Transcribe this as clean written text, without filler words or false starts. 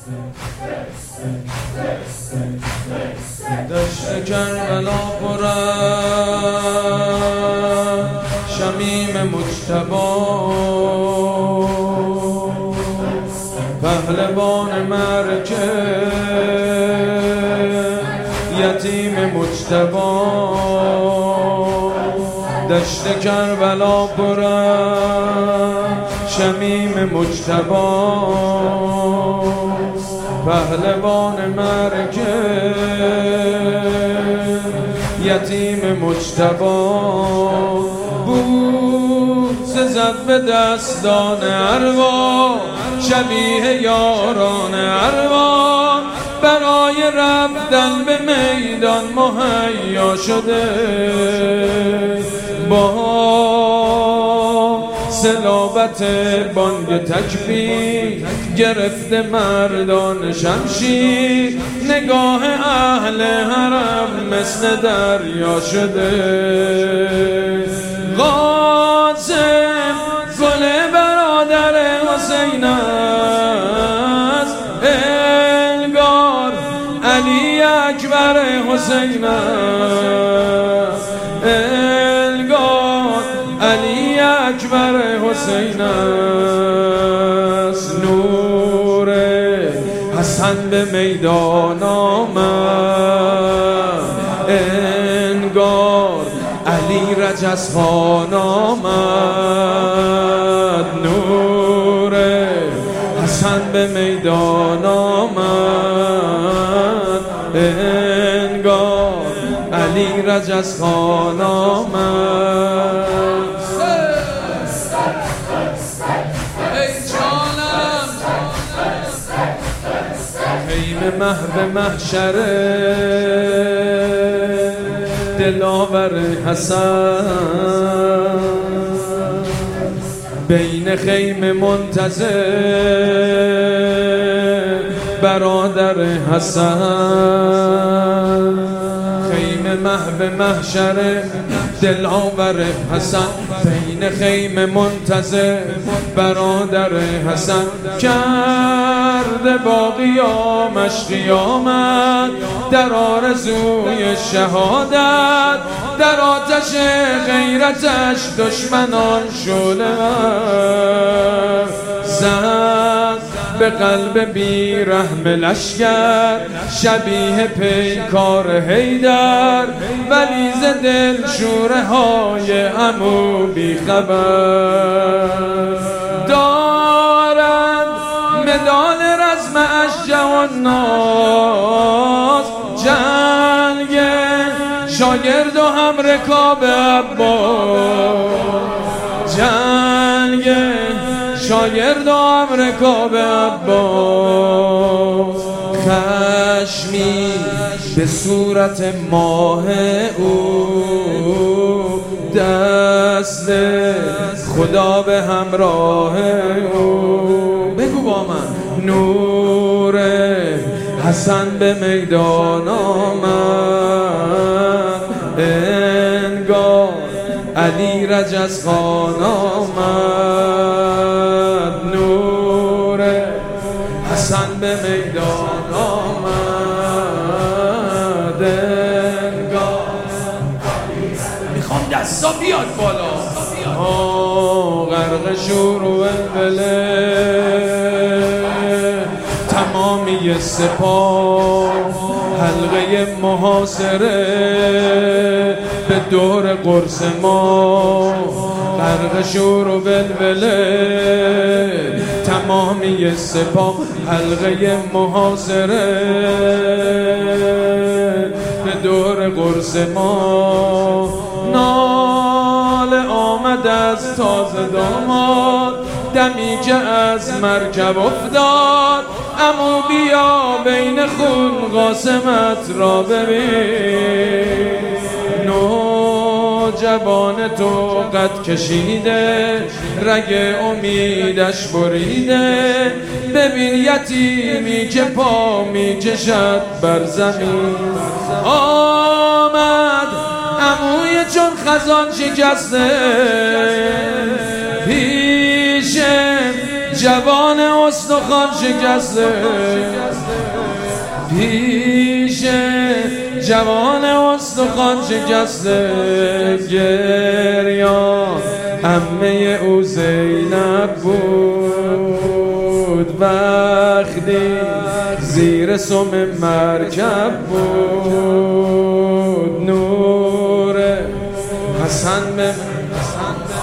دشت کربلا پر شمیم مجتبی، پهلوان مرکه یتیم مجتبی. دشت کربلا پر شمیم مجتبی، پهلوان مرکه یتیم مجتبی. بوس زد به دستان ارواح، شبیه یاران ارواح، برای رفتن به میدان مهیا شده. با صلابت بانگ تکبیر گرفته مردان شمشیر، نگاه اهل حرم مثل دریا شده. قاسم گل برادر حسین است، انگار علی اکبر حسین است، انگار علی اکبر حسین است. نور حسن به میدان آمد، انگار علی رجزخان آمد. نور حسن به میدان آمد، انگار علی رجزخان آمد. خیمه محو محشره دلاور حسن، بین خیمه منتظر برادر حسن. خیمه محو محشره دلاور حسن، بین خیمه منتظر برادر حسن. کرده با قیامش قیامت، در آرزوی شهادت، در آتش غیرتش دشمنان شعله زد به قلب بی رحم لشکر، شبیه پیکار حیدر، ولی ز دل شوره های عمو بی خبر. دارند مدال رزم اشجع و ناز، جنگ شاگرد و هم رکاب عباس، جنگ شاگرد و هم رکاب عباس. خشمی به صورت ماه او، دست خدا به همراه او. بگو با من. نور حسن به میدان آمد، انگار علی رجزخان آمد. نور حسن به میدان آمد، انگار. میخوام دستا بیاد بالا. غرق شور و ولوله تمامی سپاه، حلقه محاصره به دور قرص ما. غرق شور و ولوله تمامی سپاه، حلقه محاصره به دور قرص ما. ناله آمد از تازه داماد، دمی که از مرکب افتاد. عمو بیا بین خون قاسمت را ببین. نوجوان تو قد کشیده، رگ امیدش بریده. ببین یتیمی که پا می کشد بر زمین. آمد عموی چون خزان شکسته، پیش جوان استخوان شکسته، پیش جوان استخوان شکسته، گریان عمه او زینب بود، وقتی زیر سم مرکب بود، نور حسن به